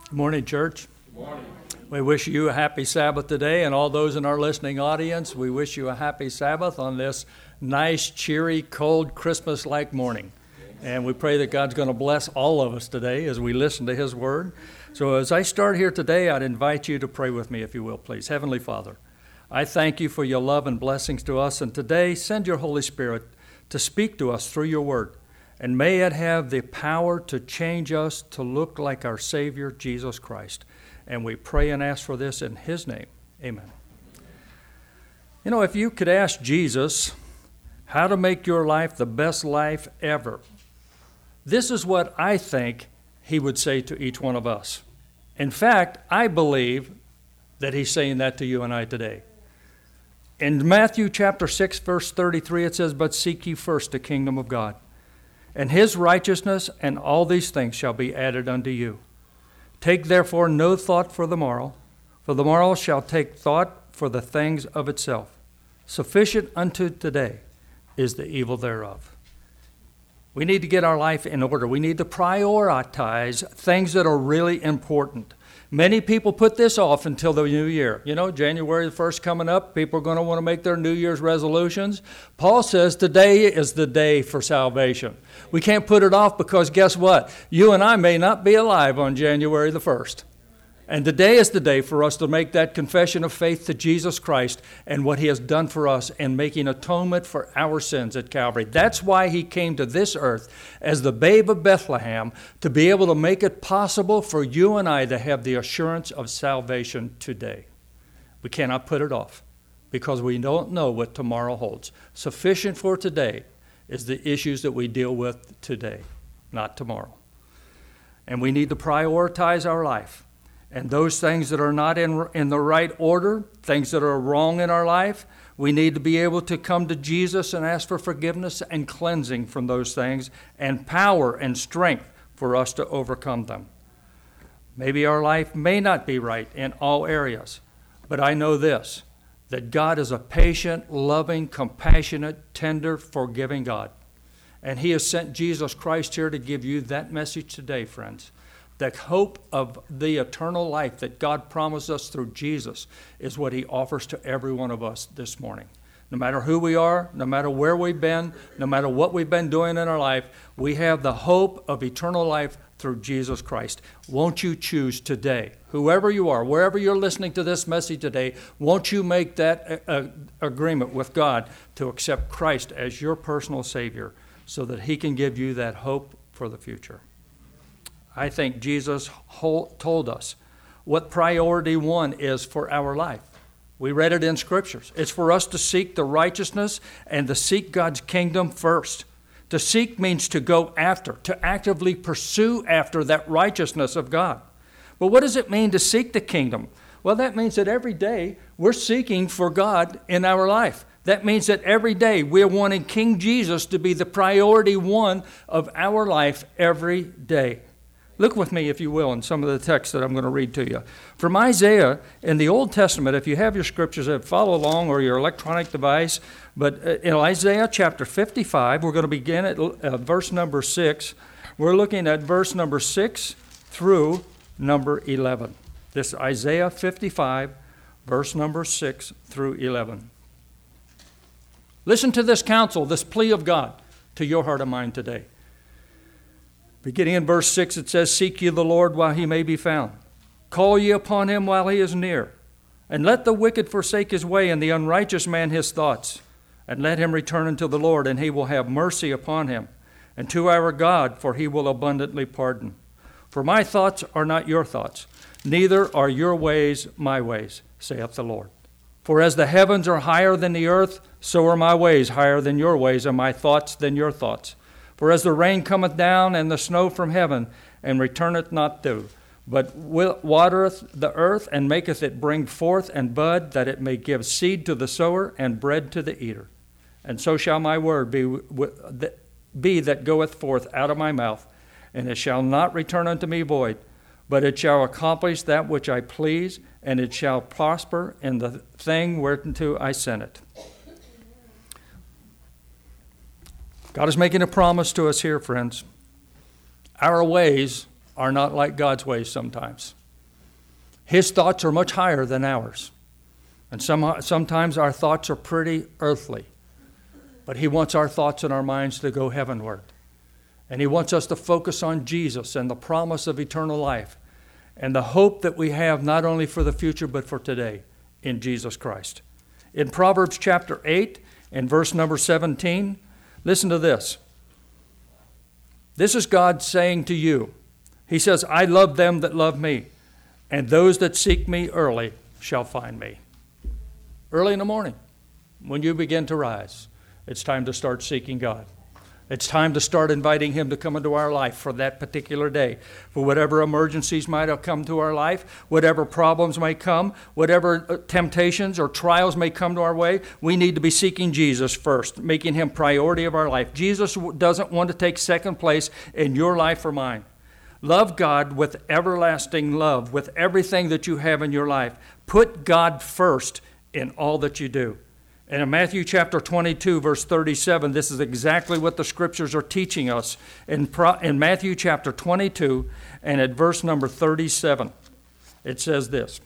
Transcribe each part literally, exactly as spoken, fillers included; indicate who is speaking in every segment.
Speaker 1: Good morning, church.
Speaker 2: Good morning.
Speaker 1: We wish you a happy Sabbath today, and all those in our listening audience, we wish you a happy Sabbath on this nice, cheery, cold, Christmas-like morning. And we pray that God's going to bless all of us today as we listen to His Word. So as I start here today, I'd invite you to pray with me, if you will, please. Heavenly Father, I thank you for your love and blessings to us, and today send your Holy Spirit to speak to us through your Word. And may it have the power to change us to look like our Savior, Jesus Christ. And we pray and ask for this in His name. Amen. You know, if you could ask Jesus how to make your life the best life ever, this is what I think He would say to each one of us. In fact, I believe that He's saying that to you and I today. In Matthew chapter six, verse thirty-three, it says, "But seek ye first the kingdom of God, and His righteousness, and all these things shall be added unto you. Take therefore no thought for the morrow, for the morrow shall take thought for the things of itself. Sufficient unto today is the evil thereof." We need to get our life in order. We need to prioritize things that are really important. Many people put this off until the new year. You know, January the first coming up, people are going to want to make their New Year's resolutions. Paul says today is the day for salvation. We can't put it off because guess what? You and I may not be alive on January the first. And today is the day for us to make that confession of faith to Jesus Christ and what He has done for us in making atonement for our sins at Calvary. That's why He came to this earth as the babe of Bethlehem, to be able to make it possible for you and I to have the assurance of salvation today. We cannot put it off because we don't know what tomorrow holds. Sufficient for today is the issues that we deal with today, not tomorrow. And we need to prioritize our life. And those things that are not in, in the right order, things that are wrong in our life, we need to be able to come to Jesus and ask for forgiveness and cleansing from those things and power and strength for us to overcome them. Maybe our life may not be right in all areas, but I know this, that God is a patient, loving, compassionate, tender, forgiving God. And He has sent Jesus Christ here to give you that message today, friends. The hope of the eternal life that God promised us through Jesus is what He offers to every one of us this morning. No matter who we are, no matter where we've been, no matter what we've been doing in our life, we have the hope of eternal life through Jesus Christ. Won't you choose today, whoever you are, wherever you're listening to this message today, won't you make that uh, agreement with God to accept Christ as your personal Savior so that He can give you that hope for the future? I think Jesus told us what priority one is for our life. We read it in Scriptures. It's for us to seek the righteousness and to seek God's kingdom first. To seek means to go after, to actively pursue after that righteousness of God. But what does it mean to seek the kingdom? Well, that means that every day we're seeking for God in our life. That means that every day we're wanting King Jesus to be the priority one of our life every day. Look with me, if you will, in some of the text that I'm going to read to you. From Isaiah in the Old Testament, if you have your scriptures, follow along or your electronic device. But in Isaiah chapter fifty-five, we're going to begin at uh, verse number six. We're looking at verse number six through number eleven. This Isaiah fifty-five, verse number six through eleven. Listen to this counsel, this plea of God to your heart and mind today. Beginning in verse six, it says, "Seek ye the Lord while He may be found. Call ye upon Him while He is near. And let the wicked forsake his way, and the unrighteous man his thoughts. And let him return unto the Lord, and He will have mercy upon him. And to our God, for He will abundantly pardon. For my thoughts are not your thoughts, neither are your ways my ways, saith the Lord. For as the heavens are higher than the earth, so are my ways higher than your ways, and my thoughts than your thoughts. For as the rain cometh down and the snow from heaven, and returneth not thither, but watereth the earth, and maketh it bring forth and bud, that it may give seed to the sower and bread to the eater. And so shall my word be, be that goeth forth out of my mouth, and it shall not return unto me void, but it shall accomplish that which I please, and it shall prosper in the thing whereunto I sent it." God is making a promise to us here, friends. Our ways are not like God's ways sometimes. His thoughts are much higher than ours. And some, sometimes our thoughts are pretty earthly. But he wants our thoughts and our minds to go heavenward. And he wants us to focus on Jesus and the promise of eternal life and the hope that we have not only for the future but for today in Jesus Christ. In Proverbs chapter eight and verse number seventeen, listen to this. This is God saying to you. He says, I love them that love me, and those that seek me early shall find me. Early in the morning, when you begin to rise, it's time to start seeking God. It's time to start inviting him to come into our life for that particular day. For whatever emergencies might have come to our life, whatever problems may come, whatever temptations or trials may come to our way, we need to be seeking Jesus first, making him priority of our life. Jesus doesn't want to take second place in your life or mine. Love God with everlasting love, with everything that you have in your life. Put God first in all that you do. And in Matthew chapter twenty-two, verse thirty-seven, this is exactly what the scriptures are teaching us. In, Pro, in Matthew chapter twenty-two and at verse number thirty-seven, it says this.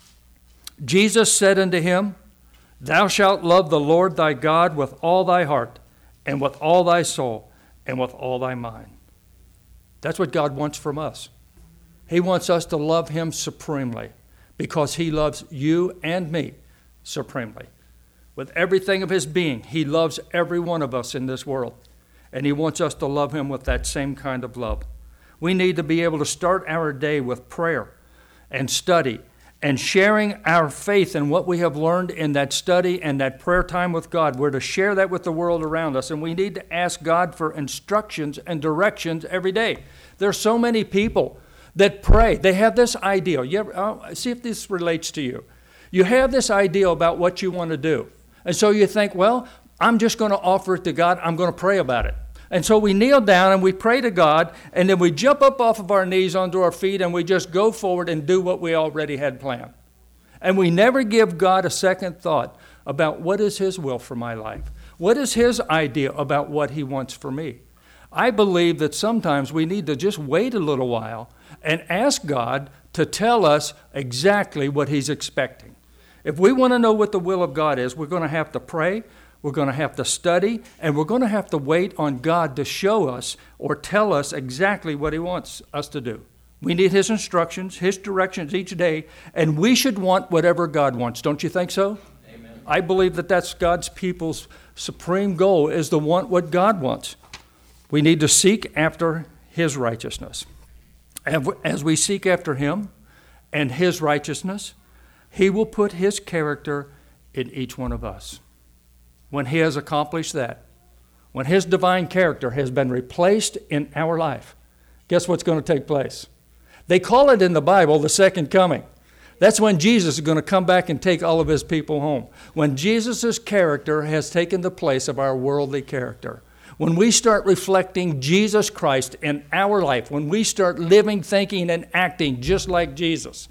Speaker 1: Jesus said unto him, Thou shalt love the Lord thy God with all thy heart, and with all thy soul, and with all thy mind. That's what God wants from us. He wants us to love him supremely because he loves you and me supremely. With everything of his being, he loves every one of us in this world. And he wants us to love him with that same kind of love. We need to be able to start our day with prayer and study and sharing our faith and what we have learned in that study and that prayer time with God. We're to share that with the world around us. And we need to ask God for instructions and directions every day. There are so many people that pray. They have this idea. You ever, uh, see if this relates to you. You have this idea about what you want to do. And so you think, well, I'm just going to offer it to God. I'm going to pray about it. And so we kneel down and we pray to God, and then we jump up off of our knees onto our feet, and we just go forward and do what we already had planned. And we never give God a second thought about what is his will for my life. What is his idea about what he wants for me? I believe that sometimes we need to just wait a little while and ask God to tell us exactly what he's expecting. If we want to know what the will of God is, we're going to have to pray, we're going to have to study, and we're going to have to wait on God to show us or tell us exactly what he wants us to do. We need his instructions, his directions each day, and we should want whatever God wants. Don't you think so? Amen. I believe that that's God's people's supreme goal, is to want what God wants. We need to seek after his righteousness. As we seek after him and his righteousness, he will put his character in each one of us. When he has accomplished that, when his divine character has been replaced in our life, guess what's going to take place? They call it in the Bible the second coming. That's when Jesus is going to come back and take all of his people home. When Jesus' character has taken the place of our worldly character. When we start reflecting Jesus Christ in our life, when we start living, thinking, and acting just like Jesus.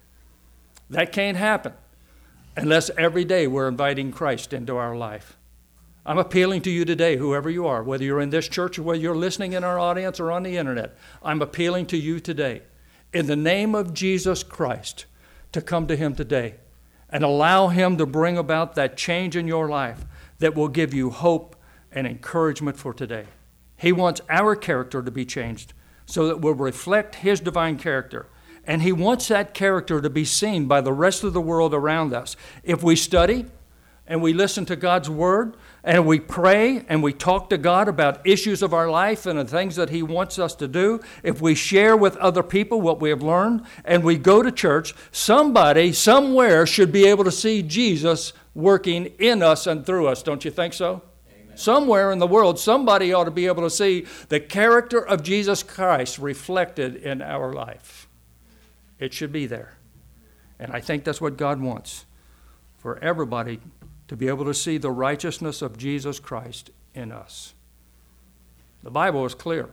Speaker 1: That can't happen unless every day we're inviting Christ into our life. I'm appealing to you today, whoever you are, whether you're in this church or whether you're listening in our audience or on the internet. I'm appealing to you today, in the name of Jesus Christ, to come to him today and allow him to bring about that change in your life that will give you hope and encouragement for today. He wants our character to be changed so that we'll reflect his divine character. And he wants that character to be seen by the rest of the world around us. If we study and we listen to God's word and we pray and we talk to God about issues of our life and the things that he wants us to do, if we share with other people what we have learned and we go to church, somebody somewhere should be able to see Jesus working in us and through us. Don't you think so? Amen. Somewhere in the world, somebody ought to be able to see the character of Jesus Christ reflected in our life. It should be there. And I think that's what God wants, for everybody to be able to see the righteousness of Jesus Christ in us. The Bible is clear.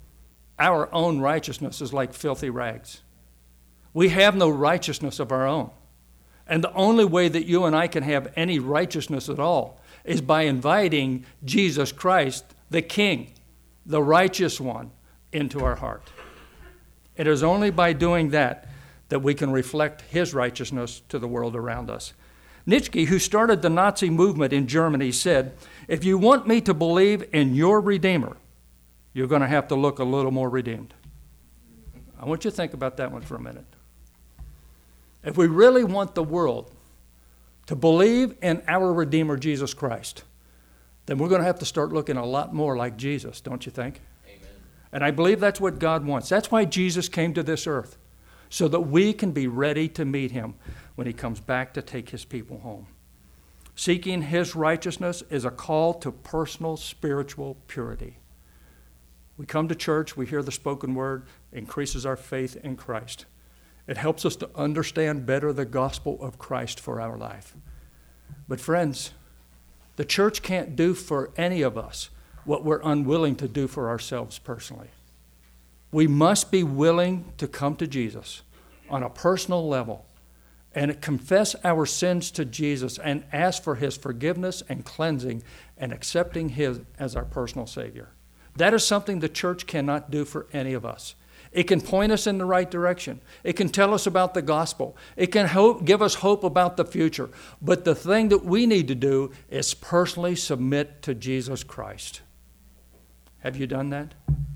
Speaker 1: Our own righteousness is like filthy rags. We have no righteousness of our own. And the only way that you and I can have any righteousness at all is by inviting Jesus Christ, the King, the righteous one, into our heart. It is only by doing that that we can reflect his righteousness to the world around us. Nietzsche, who started the Nazi movement in Germany, said, "If you want me to believe in your Redeemer, you're going to have to look a little more redeemed." I want you to think about that one for a minute. If we really want the world to believe in our Redeemer, Jesus Christ, then we're going to have to start looking a lot more like Jesus, don't you think?
Speaker 2: Amen.
Speaker 1: And I believe that's what God wants. That's why Jesus came to this earth, so that we can be ready to meet him when he comes back to take his people home. Seeking his righteousness is a call to personal spiritual purity. We come to church, we hear the spoken word, increases our faith in Christ. It helps us to understand better the gospel of Christ for our life. But friends, the church can't do for any of us what we're unwilling to do for ourselves personally. We must be willing to come to Jesus on a personal level and confess our sins to Jesus and ask for his forgiveness and cleansing and accepting him as our personal Savior. That is something the church cannot do for any of us. It can point us in the right direction. It can tell us about the gospel. It can hope, give us hope about the future. But the thing that we need to do is personally submit to Jesus Christ. Have you done that?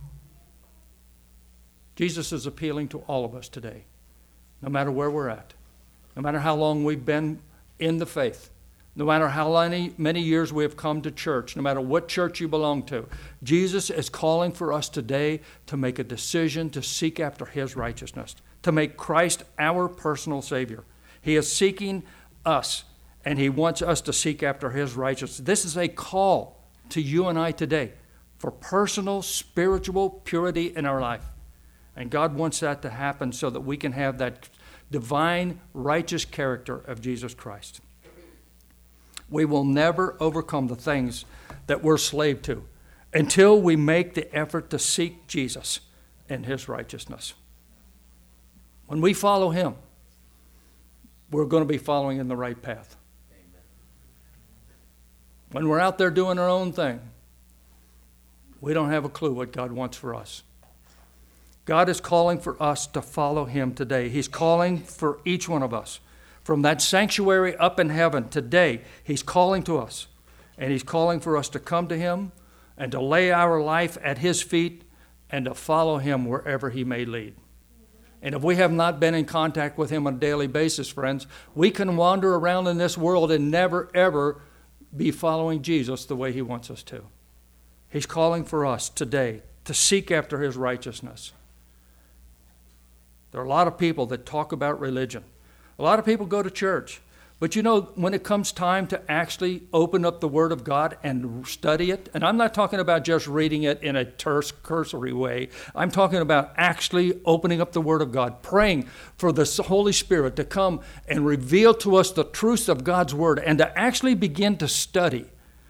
Speaker 1: Jesus is appealing to all of us today, no matter where we're at, no matter how long we've been in the faith, no matter how many, many years we have come to church, no matter what church you belong to. Jesus is calling for us today to make a decision to seek after his righteousness, to make Christ our personal Savior. He is seeking us, and he wants us to seek after his righteousness. This is a call to you and I today for personal spiritual purity in our life. And God wants that to happen so that we can have that divine, righteous character of Jesus Christ. We will never overcome the things that we're slave to until we make the effort to seek Jesus and his righteousness. When we follow him, we're going to be following in the right path.
Speaker 2: Amen.
Speaker 1: When we're out there doing our own thing, we don't have a clue what God wants for us. God is calling for us to follow him today. He's calling for each one of us. From that sanctuary up in heaven today, he's calling to us. And he's calling for us to come to him and to lay our life at his feet and to follow him wherever he may lead. And if we have not been in contact with him on a daily basis, friends, we can wander around in this world and never, ever be following Jesus the way he wants us to. He's calling for us today to seek after his righteousness. There are a lot of people that talk about religion. A lot of people go to church. But you know, when it comes time to actually open up the Word of God and study it, and I'm not talking about just reading it in a terse, cursory way. I'm talking about actually opening up the Word of God, praying for the Holy Spirit to come and reveal to us the truths of God's Word and to actually begin to study.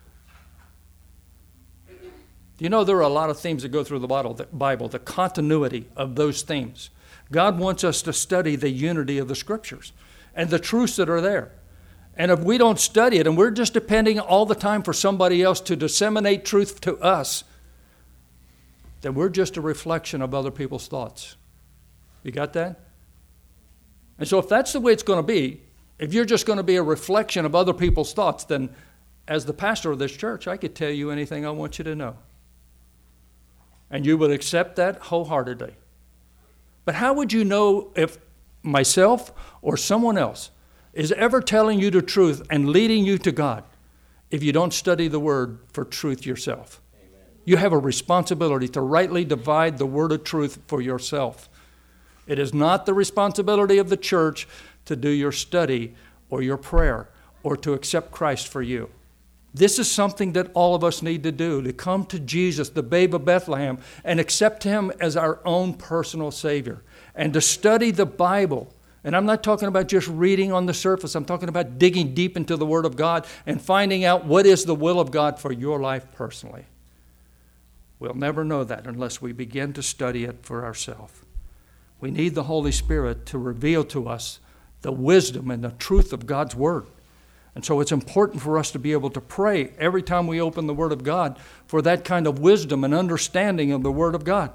Speaker 1: You know, there are a lot of themes that go through the Bible, the continuity of those themes. God wants us to study the unity of the Scriptures and the truths that are there. And if we don't study it and we're just depending all the time for somebody else to disseminate truth to us, then we're just a reflection of other people's thoughts. You got that? And so if that's the way it's going to be, if you're just going to be a reflection of other people's thoughts, then as the pastor of this church, I could tell you anything I want you to know. And you would accept that wholeheartedly. But how would you know if myself or someone else is ever telling you the truth and leading you to God if you don't study the Word for truth yourself?
Speaker 2: Amen.
Speaker 1: You have a responsibility to rightly divide the word of truth for yourself. It is not the responsibility of the church to do your study or your prayer or to accept Christ for you. This is something that all of us need to do, to come to Jesus, the babe of Bethlehem, and accept him as our own personal Savior, and to study the Bible. And I'm not talking about just reading on the surface. I'm talking about digging deep into the Word of God and finding out what is the will of God for your life personally. We'll never know that unless we begin to study it for ourselves. We need the Holy Spirit to reveal to us the wisdom and the truth of God's Word. And so it's important for us to be able to pray every time we open the Word of God for that kind of wisdom and understanding of the Word of God.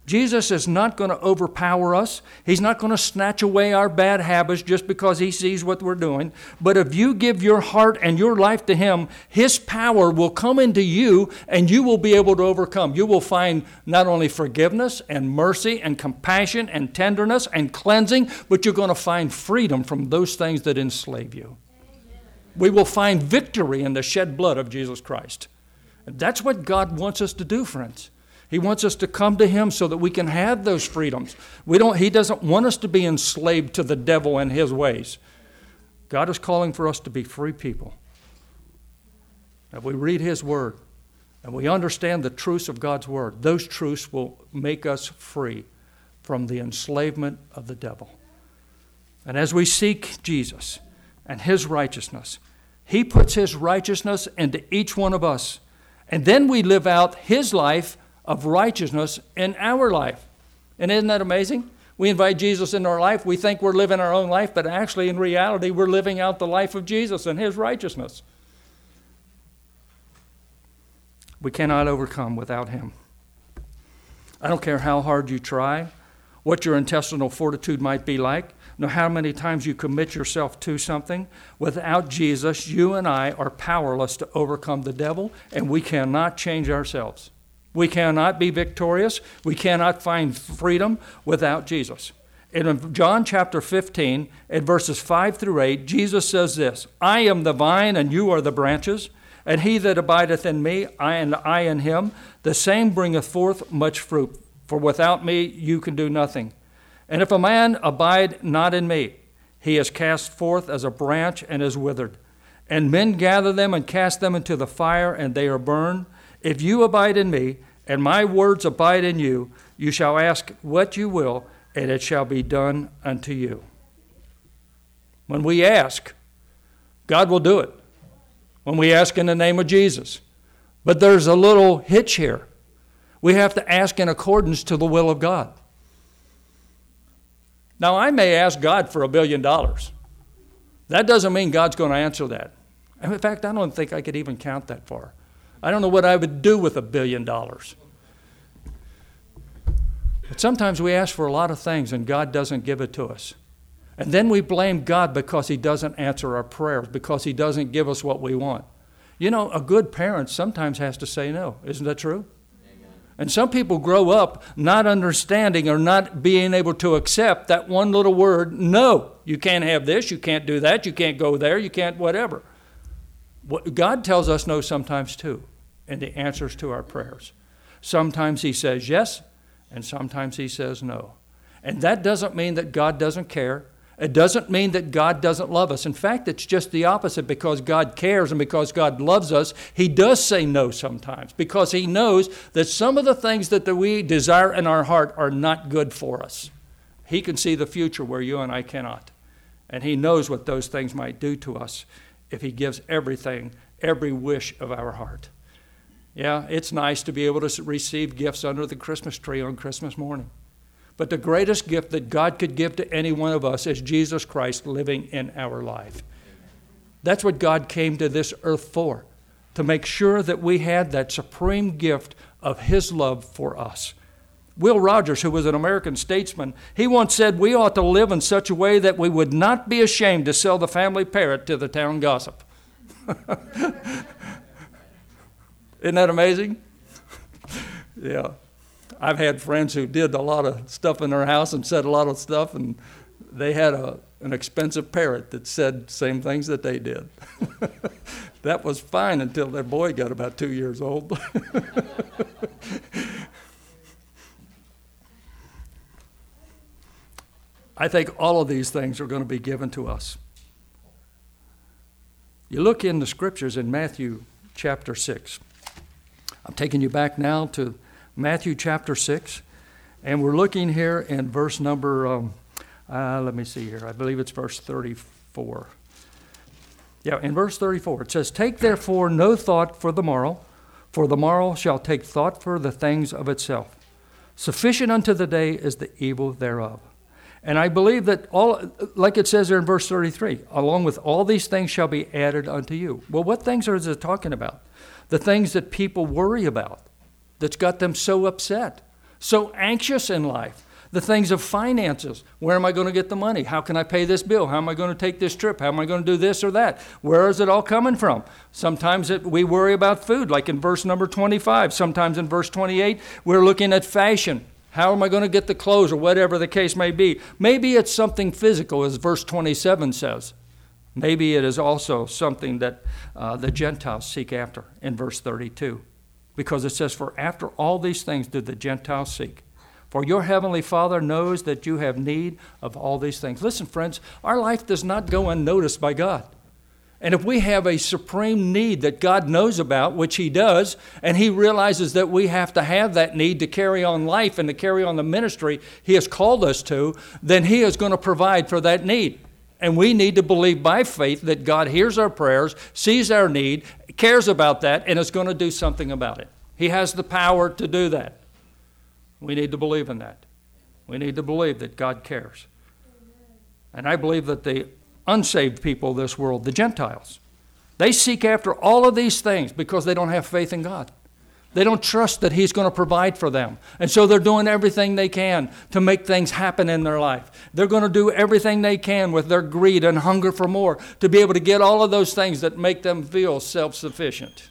Speaker 1: Jesus is not going to overpower us. He's not going to snatch away our bad habits just because he sees what we're doing. But if you give your heart and your life to him, his power will come into you and you will be able to overcome. You will find not only forgiveness and mercy and compassion and tenderness and cleansing, but you're going to find freedom from those things that enslave you. We will find victory in the shed blood of Jesus Christ. That's what God wants us to do, friends. He wants us to come to him so that we can have those freedoms. We don't, he doesn't want us to be enslaved to the devil and his ways. God is calling for us to be free people. If we read his word and we understand the truths of God's word, those truths will make us free from the enslavement of the devil. And as we seek Jesus and his righteousness, he puts his righteousness into each one of us. And then we live out his life of righteousness in our life. And isn't that amazing? We invite Jesus into our life. We think we're living our own life, but actually in reality, we're living out the life of Jesus and his righteousness. We cannot overcome without him. I don't care how hard you try, what your intestinal fortitude might be like, no how many times you commit yourself to something. Without Jesus, you and I are powerless to overcome the devil, and we cannot change ourselves. We cannot be victorious. We cannot find freedom without Jesus. In John chapter fifteen, at verses five through eight, Jesus says this, I am the vine and you are the branches, and he that abideth in me, I and I in him, the same bringeth forth much fruit. For without me you can do nothing. And if a man abide not in me, he is cast forth as a branch and is withered. And men gather them and cast them into the fire, and they are burned. If you abide in me, and my words abide in you, you shall ask what you will, and it shall be done unto you. When we ask, God will do it. When we ask in the name of Jesus. But there's a little hitch here. We have to ask in accordance to the will of God. Now, I may ask God for a billion dollars. That doesn't mean God's going to answer that. In fact, I don't think I could even count that far. I don't know what I would do with a billion dollars. But sometimes we ask for a lot of things and God doesn't give it to us. And then we blame God because he doesn't answer our prayers, because he doesn't give us what we want. You know, a good parent sometimes has to say no. Isn't that true? Amen. And some people grow up not understanding or not being able to accept that one little word, no. You can't have this, you can't do that, you can't go there, you can't whatever. God tells us no sometimes too, in the answers to our prayers. Sometimes he says yes, and sometimes he says no. And that doesn't mean that God doesn't care. It doesn't mean that God doesn't love us. In fact, it's just the opposite. Because God cares and because God loves us, he does say no sometimes, because he knows that some of the things that we desire in our heart are not good for us. He can see the future where you and I cannot. And he knows what those things might do to us if he gives everything, every wish of our heart. Yeah, it's nice to be able to receive gifts under the Christmas tree on Christmas morning. But the greatest gift that God could give to any one of us is Jesus Christ living in our life. That's what God came to this earth for, to make sure that we had that supreme gift of his love for us. Will Rogers, who was an American statesman, he once said we ought to live in such a way that we would not be ashamed to sell the family parrot to the town gossip. Isn't that amazing? Yeah. I've had friends who did a lot of stuff in their house and said a lot of stuff, and they had a, an expensive parrot that said the same things that they did. That was fine until their boy got about two years old. I think all of these things are going to be given to us. You look in the scriptures in Matthew chapter six. I'm taking you back now to Matthew chapter six, and we're looking here in verse number, um, uh, let me see here, I believe it's verse thirty-four. Yeah, in verse thirty-four, it says, "Take therefore no thought for the morrow, for the morrow shall take thought for the things of itself. Sufficient unto the day is the evil thereof." And I believe that all, like it says there in verse thirty-three, along with all these things shall be added unto you. Well, what things are it talking about? The things that people worry about, that's got them so upset. so anxious in life. The things of finances. Where am I going to get the money? How can I pay this bill? How am I going to take this trip? How am I going to do this or that? Where is it all coming from? Sometimes it, we worry about food, like in verse number twenty-five. Sometimes in verse twenty-eight, we're looking at fashion. How am I going to get the clothes or whatever the case may be? Maybe it's something physical, as verse twenty-seven says. Maybe it is also something that uh, the Gentiles seek after in verse thirty-two. Because it says, for after all these things did the Gentiles seek. For your heavenly Father knows that you have need of all these things. Listen, friends, our life does not go unnoticed by God. And if we have a supreme need that God knows about, which he does, and he realizes that we have to have that need to carry on life and to carry on the ministry he has called us to, then he is going to provide for that need. And we need to believe by faith that God hears our prayers, sees our need, cares about that, and is going to do something about it. He has the power to do that. We need to believe in that. We need to believe that God cares. And I believe that the unsaved people of this world, the Gentiles, they seek after all of these things because they don't have faith in God. They don't trust that he's going to provide for them. And so they're doing everything they can to make things happen in their life. They're going to do everything they can with their greed and hunger for more to be able to get all of those things that make them feel self-sufficient.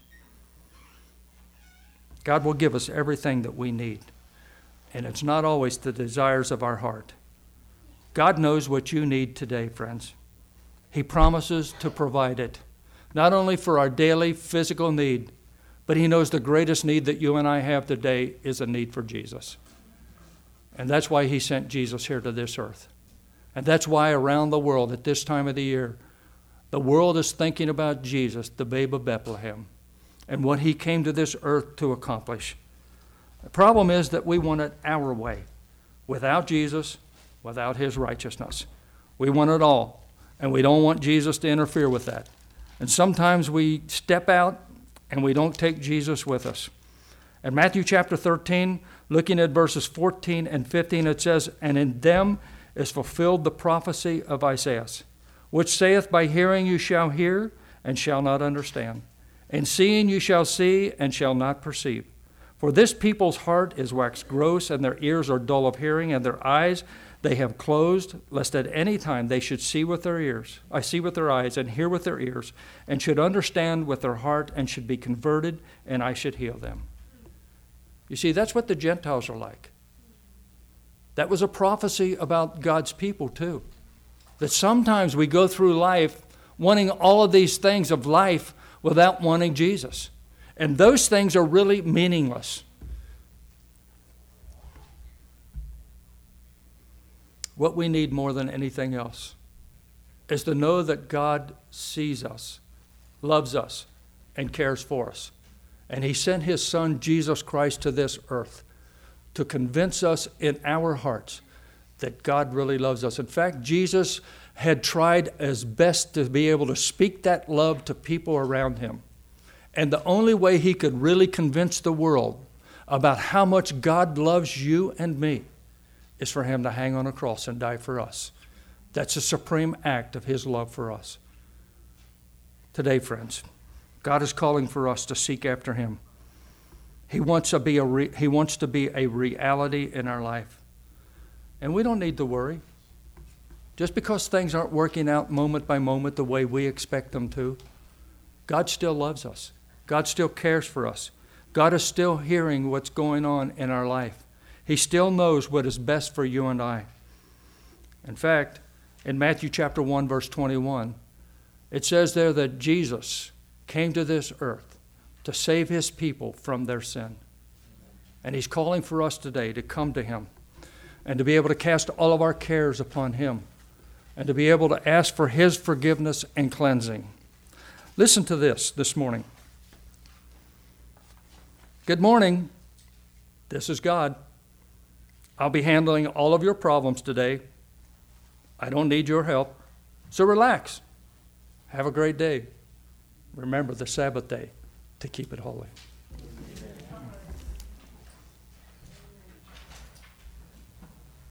Speaker 1: God will give us everything that we need. And it's not always the desires of our heart. God knows what you need today, friends. He promises to provide it, not only for our daily physical need, but he knows the greatest need that you and I have today is a need for Jesus. And that's why he sent Jesus here to this earth. And that's why around the world at this time of the year, the world is thinking about Jesus, the babe of Bethlehem, and what he came to this earth to accomplish. The problem is that we want it our way, without Jesus, without his righteousness. We want it all, and we don't want Jesus to interfere with that. And sometimes we step out and we don't take Jesus with us. In Matthew chapter thirteen, looking at verses fourteen and fifteen, it says, and in them is fulfilled the prophecy of Isaiah, which saith, by hearing you shall hear and shall not understand, and seeing you shall see and shall not perceive. For this people's heart is waxed gross, and their ears are dull of hearing, and their eyes they have closed, lest at any time they should see with their ears, I see with their eyes, and hear with their ears, and should understand with their heart, and should be converted, and I should heal them. You see, that's what the Gentiles are like. That was a prophecy about God's people too. That sometimes we go through life wanting all of these things of life without wanting Jesus. And those things are really meaningless. What we need more than anything else is to know that God sees us, loves us, and cares for us. And he sent his son, Jesus Christ, to this earth to convince us in our hearts that God really loves us. In fact, Jesus had tried as best to be able to speak that love to people around him. And the only way he could really convince the world about how much God loves you and me is for him to hang on a cross and die for us. That's a supreme act of his love for us. Today, friends, God is calling for us to seek after him. He wants to be a re- he wants to be a reality in our life. And we don't need to worry. Just because things aren't working out moment by moment the way we expect them to, God still loves us. God still cares for us. God is still hearing what's going on in our life. He still knows what is best for you and I. In fact, in Matthew chapter one, verse twenty-one, it says there that Jesus came to this earth to save his people from their sin. And he's calling for us today to come to him and to be able to cast all of our cares upon him and to be able to ask for his forgiveness and cleansing. Listen to this this morning. Good morning. This is God. I'll be handling all of your problems today. I don't need your help. So relax. Have a great day. Remember the Sabbath day to keep it holy.